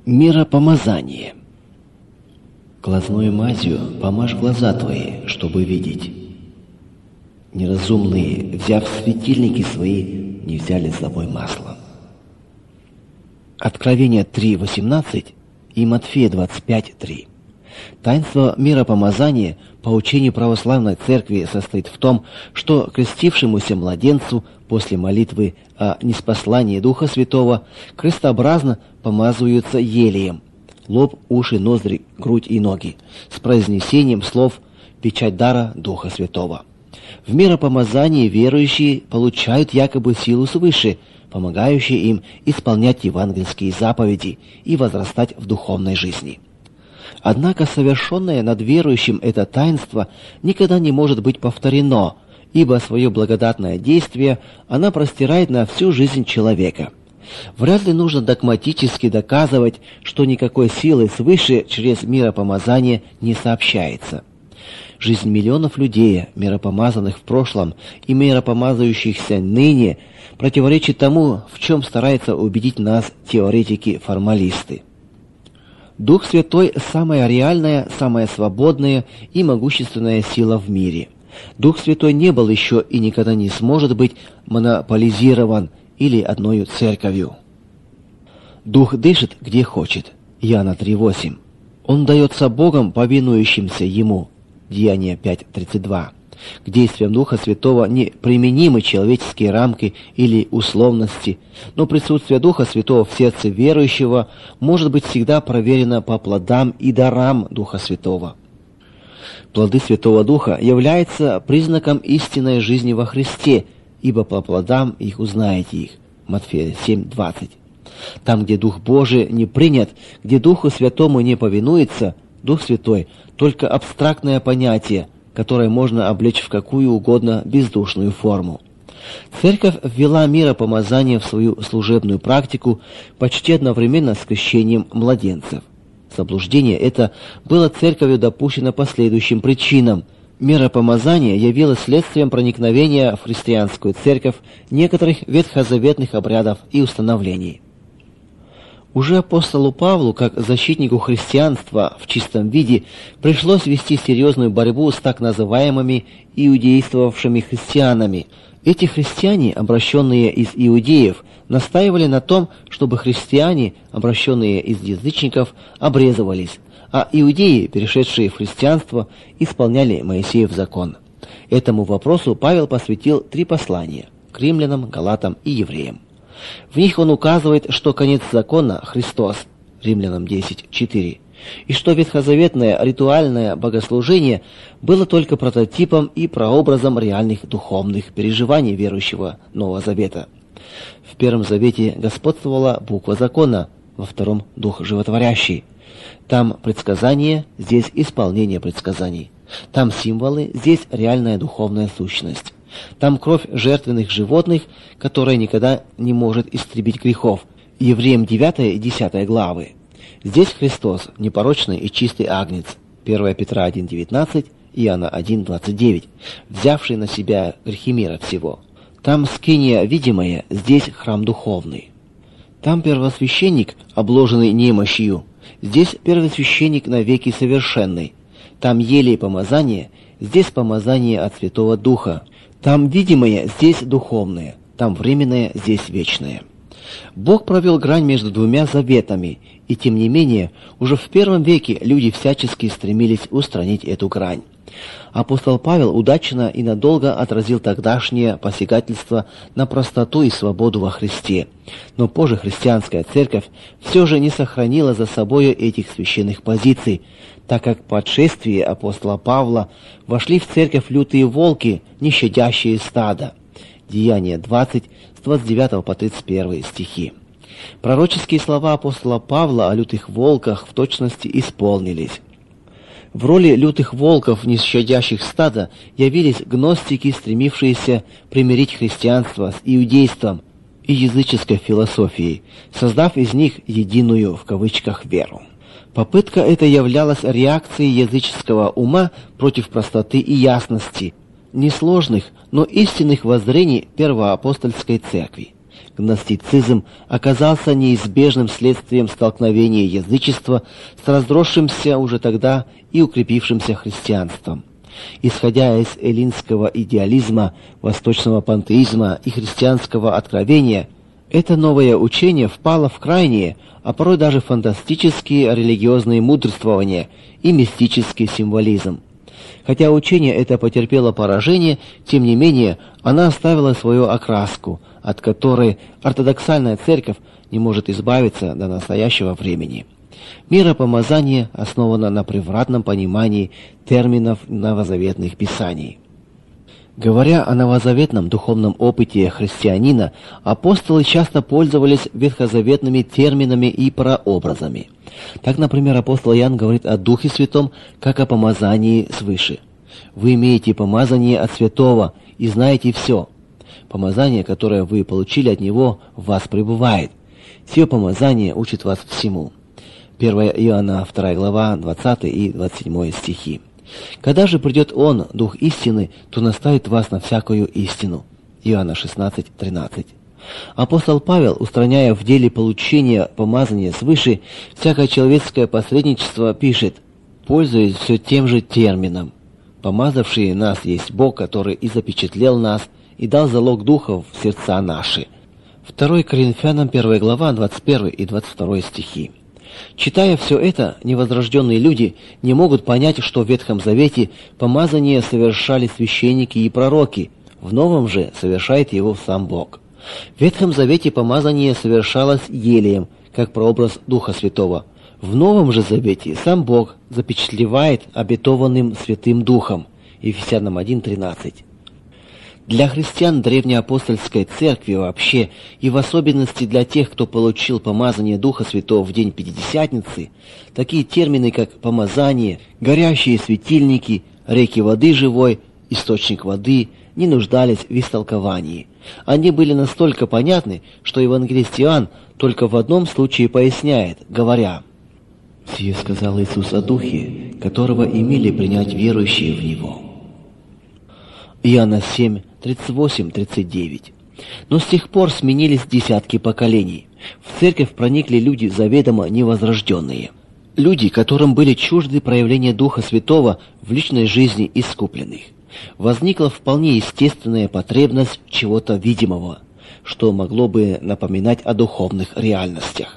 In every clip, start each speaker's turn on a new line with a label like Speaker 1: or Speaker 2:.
Speaker 1: Миропомазание. Глазною мазью помажь глаза твои, чтобы видеть. Неразумные, взяв светильники свои, не взяли с собой масло. Откровение 3:18 и Матфея 25:3. Таинство миропомазания по учению православной церкви состоит в том, что крестившемуся младенцу после молитвы о ниспослании Духа Святого крестообразно помазываются елеем лоб, уши, ноздри, грудь и ноги с произнесением слов «Печать дара Духа Святого». В миропомазании верующие получают якобы силу свыше, помогающую им исполнять евангельские заповеди и возрастать в духовной жизни. Однако совершенное над верующим это таинство никогда не может быть повторено, ибо свое благодатное действие оно простирает на всю жизнь человека. Вряд ли нужно догматически доказывать, что никакой силы свыше через миропомазание не сообщается. Жизнь миллионов людей, миропомазанных в прошлом и миропомазывающихся ныне, противоречит тому, в чем стараются убедить нас теоретики-формалисты. Дух Святой – самая реальная, самая свободная и могущественная сила в мире. Дух Святой не был еще и никогда не сможет быть монополизирован или одною церковью. Дух дышит, где хочет. Иоанна 3:8. Он дается Богом, повинующимся Ему. Деяния 5:32. К действиям Духа Святого не применимы человеческие рамки или условности, но присутствие Духа Святого в сердце верующего может быть всегда проверено по плодам и дарам Духа Святого. Плоды Святого Духа являются признаком истинной жизни во Христе, ибо по плодам их узнаете их. Матфея 7:20. Там, где Дух Божий не принят, где Духу Святому не повинуется, Дух Святой – только абстрактное понятие, которое можно облечь в какую угодно бездушную форму. Церковь ввела миропомазание в свою служебную практику почти одновременно с крещением младенцев. Заблуждение это было церковью допущено по следующим причинам. Миропомазание явилось следствием проникновения в христианскую церковь некоторых ветхозаветных обрядов и установлений. Уже апостолу Павлу, как защитнику христианства в чистом виде, пришлось вести серьезную борьбу с так называемыми иудействовавшими христианами. Эти христиане, обращенные из иудеев, настаивали на том, чтобы христиане, обращенные из язычников, обрезывались, а иудеи, перешедшие в христианство, исполняли Моисеев закон. Этому вопросу Павел посвятил 3 послания – к римлянам, галатам и евреям. В них он указывает, что конец закона – Христос, Римлянам 10:4, и что ветхозаветное ритуальное богослужение было только прототипом и прообразом реальных духовных переживаний верующего Нового Завета. В Первом Завете господствовала буква закона, во Втором – Дух животворящий. Там предсказание, здесь исполнение предсказаний. Там символы, здесь реальная духовная сущность. Там кровь жертвенных животных, которая никогда не может истребить грехов. Евреям 9 и 10 главы. Здесь Христос, непорочный и чистый агнец. 1 Петра 1:19, Иоанна 1:29, взявший на себя грехи мира всего. Там скиния видимая, здесь храм духовный. Там первосвященник, обложенный немощью, здесь первосвященник навеки совершенный. Там елей помазание, здесь помазание от Святого Духа. Там видимое, здесь духовное, там временное, здесь вечное. Бог провел грань между 2 заветами, и тем не менее, уже в первом веке люди всячески стремились устранить эту грань. Апостол Павел удачно и надолго отразил тогдашнее посягательство на простоту и свободу во Христе, но позже христианская церковь все же не сохранила за собою этих священных позиций, так как по отшествии апостола Павла вошли в церковь лютые волки, не щадящие стада. Деяния 20, с 29 по 31 стихи. Пророческие слова апостола Павла о лютых волках в точности исполнились. В роли лютых волков, не щадящих стада, явились гностики, стремившиеся примирить христианство с иудейством и языческой философией, создав из них единую в кавычках веру. Попытка эта являлась реакцией языческого ума против простоты и ясности, несложных, но истинных воззрений первоапостольской церкви. гностицизм оказался неизбежным следствием столкновения язычества с разросшимся уже тогда и укрепившимся христианством. Исходя из эллинского идеализма, восточного пантеизма и христианского откровения, это новое учение впало в крайние, а порой даже фантастические религиозные мудрствования и мистический символизм. Хотя учение это потерпело поражение, тем не менее она оставила свою окраску, от которой ортодоксальная церковь не может избавиться до настоящего времени. Миропомазание основано на превратном понимании терминов новозаветных писаний. Говоря о новозаветном духовном опыте христианина, апостолы часто пользовались ветхозаветными терминами и прообразами. Так, например, апостол Иоанн говорит о Духе Святом, как о помазании свыше. «Вы имеете помазание от Святого и знаете все. Помазание, которое вы получили от Него, в вас пребывает. Сие помазание учит вас всему». 1 Иоанна 2 глава, 20 и 27 стихи. «Когда же придет Он, Дух истины, то наставит вас на всякую истину». Иоанна 16:13. Апостол Павел, устраняя в деле получения помазания свыше всякое человеческое посредничество, пишет, пользуясь все тем же термином: «Помазавший нас есть Бог, который и запечатлел нас, и дал залог духов в сердца наши». 2 Коринфянам 1 глава, 21 и 22 стихи. Читая все это, невозрожденные люди не могут понять, что в Ветхом Завете помазание совершали священники и пророки, в Новом же совершает его сам Бог. В Ветхом Завете помазание совершалось Елием, как прообраз Духа Святого. В Новом же Завете сам Бог запечатлевает обетованным Святым Духом. Ефесянам 1:13. Для христиан древнеапостольской церкви вообще, и в особенности для тех, кто получил помазание Духа Святого в день Пятидесятницы, такие термины, как помазание, горящие светильники, реки воды живой, источник воды, не нуждались в истолковании. Они были настолько понятны, что евангелист Иоанн только в одном случае поясняет, говоря: «Сие сказал Иисус о Духе, которого имели принять верующие в Него». Иоанна 7:38-39. Но с тех пор сменились десятки поколений. В церковь проникли люди заведомо невозрожденные. Люди, которым были чужды проявления Духа Святого в личной жизни искупленных. Возникла вполне естественная потребность чего-то видимого, что могло бы напоминать о духовных реальностях.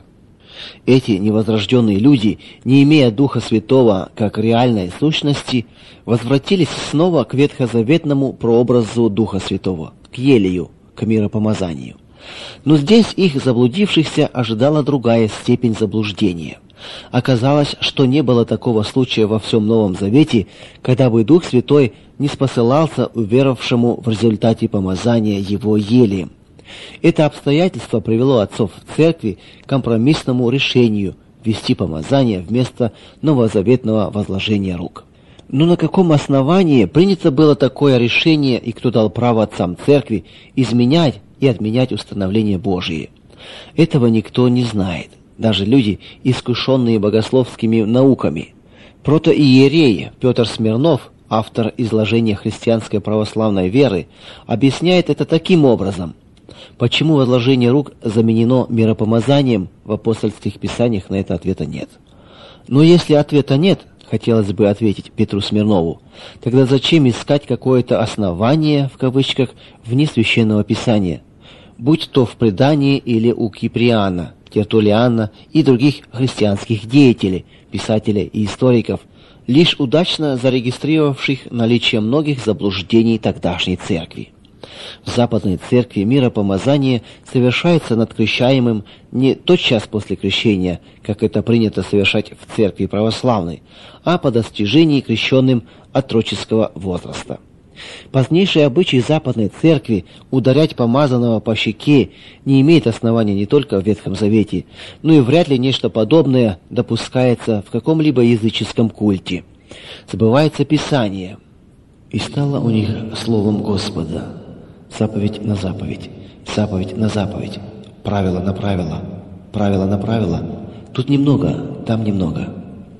Speaker 1: Эти невозрожденные люди, не имея Духа Святого как реальной сущности, возвратились снова к ветхозаветному прообразу Духа Святого, к Елию, к миропомазанию. Но здесь их заблудившихся ожидала другая степень заблуждения. Оказалось, что не было такого случая во всем Новом Завете, когда бы Дух Святой не спосылался уверовавшему в результате помазания его Елием. Это обстоятельство привело отцов церкви к компромиссному решению ввести помазание вместо новозаветного возложения рук. Но на каком основании принято было такое решение и кто дал право отцам церкви изменять и отменять установление Божие? Этого никто не знает, даже люди, искушенные богословскими науками. Протоиерей Петр Смирнов, автор изложения христианской православной веры, объясняет это таким образом. Почему возложение рук заменено миропомазанием, в апостольских писаниях на это ответа нет. Но если ответа нет, хотелось бы ответить Петру Смирнову, тогда зачем искать какое-то «основание» в кавычках вне священного писания, будь то в предании или у Киприана, Тертуллиана и других христианских деятелей, писателей и историков, лишь удачно зарегистрировавших наличие многих заблуждений тогдашней церкви. В Западной Церкви миропомазание совершается над крещаемым не тотчас после крещения, как это принято совершать в Церкви Православной, а по достижении крещенным отроческого возраста. Позднейший обычай Западной Церкви ударять помазанного по щеке не имеет основания не только в Ветхом Завете, но и вряд ли нечто подобное допускается в каком-либо языческом культе. Сбывается Писание: «И стало у них словом Господа, заповедь на заповедь, заповедь на заповедь, правило на правило, правило на правило, тут немного, там немного».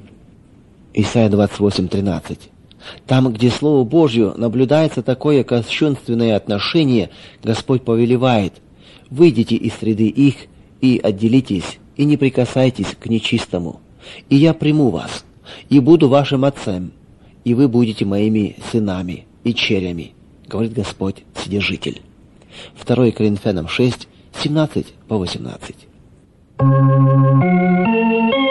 Speaker 1: Исайя 28:13. Там, где Слову Божью наблюдается такое кощунственное отношение, Господь повелевает: выйдите из среды их и отделитесь, и не прикасайтесь к нечистому, и я приму вас, и буду вашим отцем, и вы будете моими сынами и черями, говорит Господь Вседержитель. 2 Коринфянам 6, 17-18.